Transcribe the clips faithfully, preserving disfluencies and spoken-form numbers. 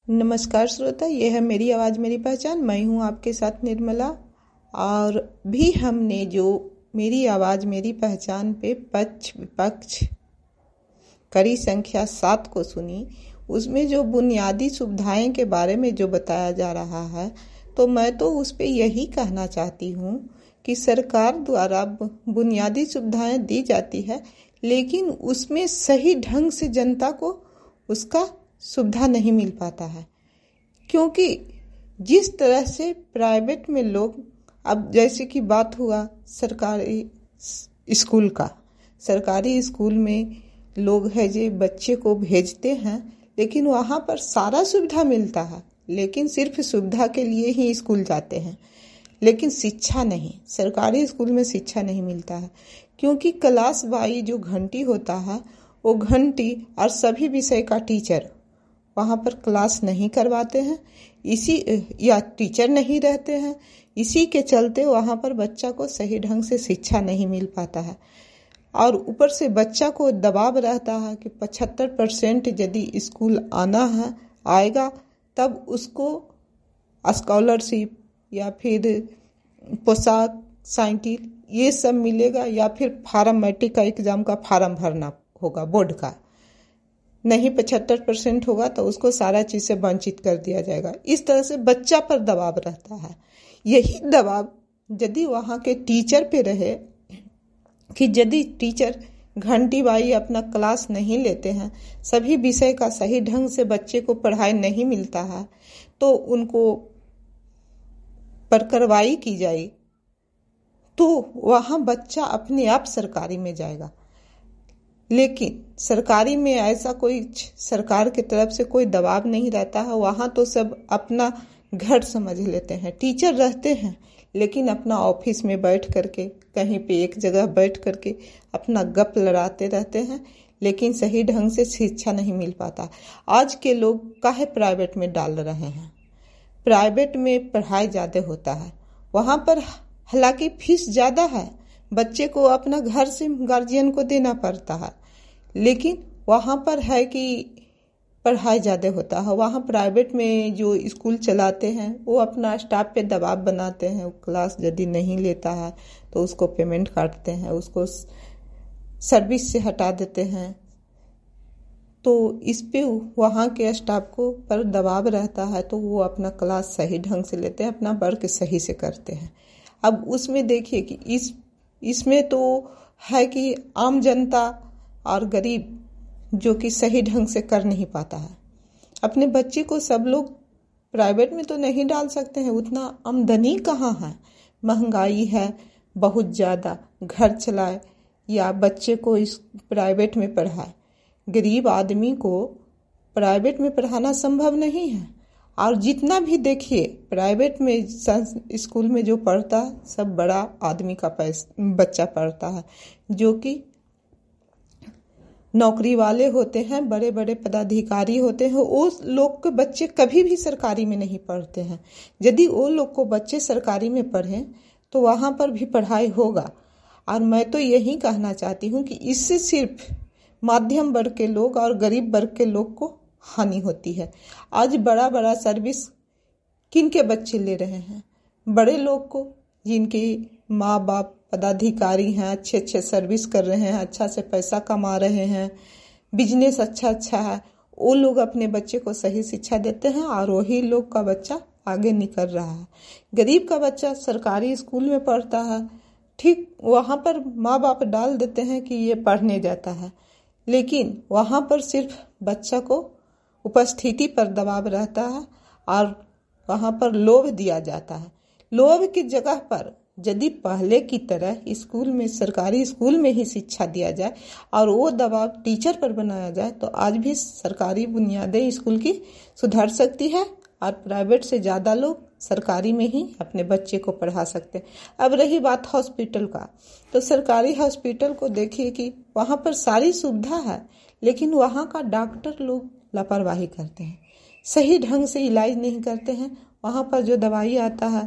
नमस्कार श्रोता, ये है मेरी आवाज़ मेरी पहचान। मैं हूँ आपके साथ निर्मला। और भी हमने जो मेरी आवाज़ मेरी पहचान पे पक्ष विपक्ष कड़ी संख्या सात को सुनी, उसमें जो बुनियादी सुविधाएं के बारे में जो बताया जा रहा है, तो मैं तो उस पे यही कहना चाहती हूँ कि सरकार द्वारा बुनियादी सुविधाएं दी जाती है, लेकिन उसमें सही ढंग से जनता को उसका सुविधा नहीं मिल पाता है। क्योंकि जिस तरह से प्राइवेट में लोग, अब जैसे कि बात हुआ सरकारी स्कूल का, सरकारी स्कूल में लोग है जो बच्चे को भेजते हैं, लेकिन वहाँ पर सारा सुविधा मिलता है, लेकिन सिर्फ सुविधा के लिए ही स्कूल जाते हैं, लेकिन शिक्षा नहीं। सरकारी स्कूल में शिक्षा नहीं मिलता है, क्योंकि क्लास वाइज जो घंटी होता है, वो घंटी और सभी विषय का टीचर वहाँ पर क्लास नहीं करवाते हैं, इसी या टीचर नहीं रहते हैं। इसी के चलते वहाँ पर बच्चा को सही ढंग से शिक्षा नहीं मिल पाता है। और ऊपर से बच्चा को दबाव रहता है कि पचहत्तर परसेंट यदि स्कूल आना है आएगा तब उसको स्कॉलरशिप या फिर पोशाक, साइकिल ये सब मिलेगा, या फिर फार्म मैट्रिक का एग्ज़ाम का फार्म भरना होगा बोर्ड का। नहीं पचहत्तर परसेंट होगा तो उसको सारा चीज़ से वंचित कर दिया जाएगा। इस तरह से बच्चा पर दबाव रहता है। यही दबाव यदि वहाँ के टीचर पे रहे कि यदि टीचर घंटी बाई अपना क्लास नहीं लेते हैं, सभी विषय का सही ढंग से बच्चे को पढ़ाई नहीं मिलता है, तो उनको पर कार्रवाई की जाए, तो वहाँ बच्चा अपने आप सरकारी में जाएगा। लेकिन सरकारी में ऐसा कोई सरकार की तरफ से कोई दबाव नहीं रहता है। वहाँ तो सब अपना घर समझ लेते हैं। टीचर रहते हैं, लेकिन अपना ऑफिस में बैठ करके, कहीं पे एक जगह बैठ करके अपना गप लड़ाते रहते हैं, लेकिन सही ढंग से शिक्षा नहीं मिल पाता। आज के लोग काहे प्राइवेट में डाल रहे हैं। प्राइवेट में पढ़ाई ज़्यादा होता है, वहाँ पर हालांकि फीस ज़्यादा है, बच्चे को अपना घर से गार्जियन को देना पड़ता है, लेकिन वहाँ पर है कि पढ़ाई ज़्यादा होता है। वहाँ प्राइवेट में जो स्कूल चलाते हैं वो अपना स्टाफ पे दबाव बनाते हैं। क्लास यदि नहीं लेता है तो उसको पेमेंट काटते हैं, उसको सर्विस से हटा देते हैं। तो इस पे वहाँ के स्टाफ को पर दबाव रहता है, तो वो अपना क्लास सही ढंग से लेते हैं, अपना वर्क सही से करते हैं। अब उसमें देखिए कि इस इसमें तो है कि आम जनता और गरीब जो कि सही ढंग से कर नहीं पाता है। अपने बच्चे को सब लोग प्राइवेट में तो नहीं डाल सकते हैं, उतना आमदनी कहाँ है, महंगाई है बहुत ज़्यादा, घर चलाए या बच्चे को इस प्राइवेट में पढ़ाए। गरीब आदमी को प्राइवेट में पढ़ाना संभव नहीं है। और जितना भी देखिए प्राइवेट में स्कूल में जो पढ़ता है, सब बड़ा आदमी का पैसा बच्चा पढ़ता है, जो कि नौकरी वाले होते हैं, बड़े बड़े पदाधिकारी होते हैं। वो लोग के बच्चे कभी भी सरकारी में नहीं पढ़ते हैं। यदि वो लोग को बच्चे सरकारी में पढ़ें तो वहाँ पर भी पढ़ाई होगा। और मैं तो यही कहना चाहती हूँ कि इससे सिर्फ मध्यम वर्ग के लोग और गरीब वर्ग के लोग को हानि होती है। आज बड़ा बड़ा सर्विस किन के बच्चे ले रहे हैं? बड़े लोग को, जिनके माँ बाप पदाधिकारी हैं, अच्छे अच्छे सर्विस कर रहे हैं, अच्छा से पैसा कमा रहे हैं, बिजनेस अच्छा अच्छा है, वो लोग अपने बच्चे को सही शिक्षा देते हैं और वही लोग का बच्चा आगे निकल रहा है। गरीब का बच्चा सरकारी स्कूल में पढ़ता है, ठीक वहाँ पर माँ बाप डाल देते हैं कि ये पढ़ने जाता है, लेकिन वहाँ पर सिर्फ बच्चा को उपस्थिति पर दबाव रहता है और वहाँ पर लोभ दिया जाता है। लोभ की जगह पर यदि पहले की तरह स्कूल में, सरकारी स्कूल में ही शिक्षा दिया जाए और वो दबाव टीचर पर बनाया जाए, तो आज भी सरकारी बुनियादें स्कूल की सुधर सकती है और प्राइवेट से ज़्यादा लोग सरकारी में ही अपने बच्चे को पढ़ा सकते हैं। अब रही बात हॉस्पिटल का, तो सरकारी हॉस्पिटल को देखिए कि वहाँ पर सारी सुविधा है, लेकिन वहाँ का डॉक्टर लोग लापरवाही करते हैं, सही ढंग से इलाज नहीं करते हैं। वहाँ पर जो दवाई आता है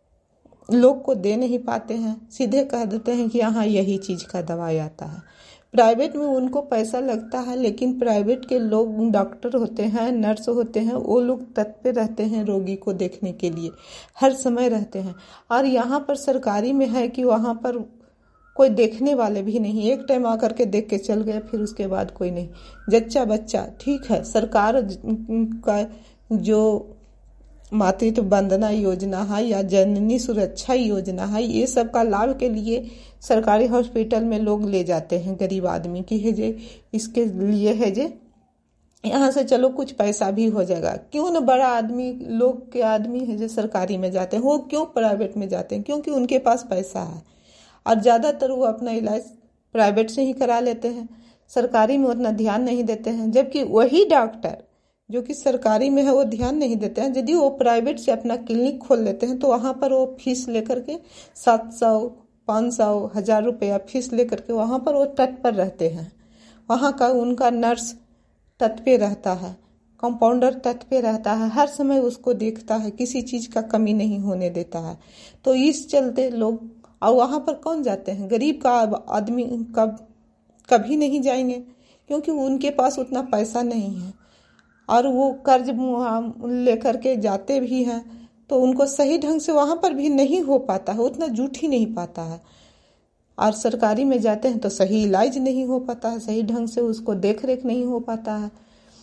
लोग को दे नहीं पाते हैं, सीधे कह देते हैं कि यहाँ यही चीज़ का दवाई आता है। प्राइवेट में उनको पैसा लगता है, लेकिन प्राइवेट के लोग डॉक्टर होते हैं, नर्स होते हैं, वो लोग तत्पर रहते हैं रोगी को देखने के लिए, हर समय रहते हैं। और यहाँ पर सरकारी में है कि वहाँ पर कोई देखने वाले भी नहीं, एक टाइम आकर के देख के चल गए, फिर उसके बाद कोई नहीं। जच्चा बच्चा ठीक है, सरकार का जो मातृत्व वंदना योजना है या जननी सुरक्षा योजना है, ये सब का लाभ के लिए सरकारी हॉस्पिटल में लोग ले जाते हैं गरीब आदमी की है जे, इसके लिए है जे यहाँ से चलो कुछ पैसा भी हो जाएगा। क्यों न बड़ा आदमी लोग के आदमी है जो सरकारी में जाते हैं, वो क्यों प्राइवेट में जाते हैं? क्योंकि उनके पास पैसा है और ज़्यादातर वो अपना इलाज प्राइवेट से ही करा लेते हैं, सरकारी में उतना ध्यान नहीं देते हैं। जबकि वही डॉक्टर जो कि सरकारी में है वो ध्यान नहीं देते हैं, यदि वो प्राइवेट से अपना क्लिनिक खोल लेते हैं तो वहाँ पर वो फीस लेकर के सात सौ पाँच सौ हजार रुपया फीस लेकर के वहाँ पर वो तत्पर रहते हैं। वहाँ का उनका नर्स तत्पर रहता है, कंपाउंडर तत्पर रहता है, हर समय उसको देखता है, किसी चीज़ का कमी नहीं होने देता है। तो इस चलते लोग, और वहाँ पर कौन जाते हैं? गरीब का आदमी कब कभी नहीं जाएंगे, क्योंकि उनके पास उतना पैसा नहीं है और वो कर्ज लेकर के जाते भी हैं, तो उनको सही ढंग से वहाँ पर भी नहीं हो पाता है, उतना जुट ही नहीं पाता है। और सरकारी में जाते हैं तो सही इलाज नहीं हो पाता है, सही ढंग से उसको देख रेख नहीं हो पाता है।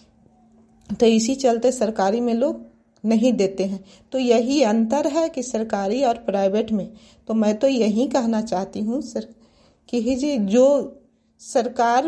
तो इसी चलते सरकारी में लोग नहीं देते हैं। तो यही अंतर है कि सरकारी और प्राइवेट में। तो मैं तो यही कहना चाहती हूँ सर कि जे जो सरकार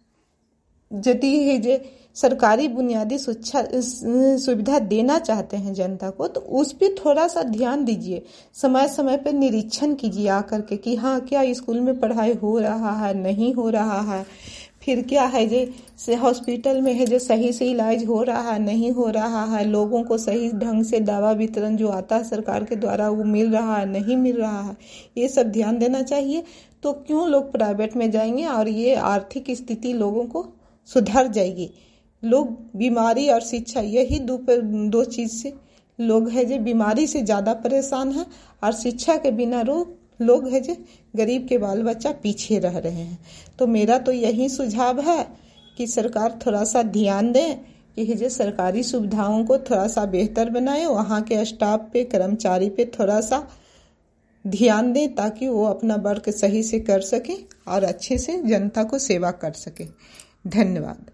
यदि है जे सरकारी बुनियादी सुविधा देना चाहते हैं जनता को, तो उस पर थोड़ा सा ध्यान दीजिए, समय समय पर निरीक्षण कीजिए आकर के कि हाँ क्या स्कूल में पढ़ाई हो रहा है, नहीं हो रहा है, फिर क्या है जे हॉस्पिटल में है जो सही से इलाज हो रहा है, नहीं हो रहा है, लोगों को सही ढंग से दवा वितरण जो आता है सरकार के द्वारा वो मिल रहा है, नहीं मिल रहा है, ये सब ध्यान देना चाहिए। तो क्यों लोग प्राइवेट में जाएंगे और ये आर्थिक स्थिति लोगों को सुधर जाएगी। लोग बीमारी और शिक्षा, यही दो दो चीज से लोग है जो बीमारी से ज़्यादा परेशान है, और शिक्षा के बिना लोग लोग है जो गरीब के बाल बच्चा पीछे रह रहे हैं। तो मेरा तो यही सुझाव है कि सरकार थोड़ा सा ध्यान दें कि जो सरकारी सुविधाओं को थोड़ा सा बेहतर बनाए, वहाँ के स्टाफ पे, कर्मचारी पे थोड़ा सा ध्यान दें ताकि वो अपना वर्क सही से कर सके और अच्छे से जनता को सेवा कर सके। धन्यवाद।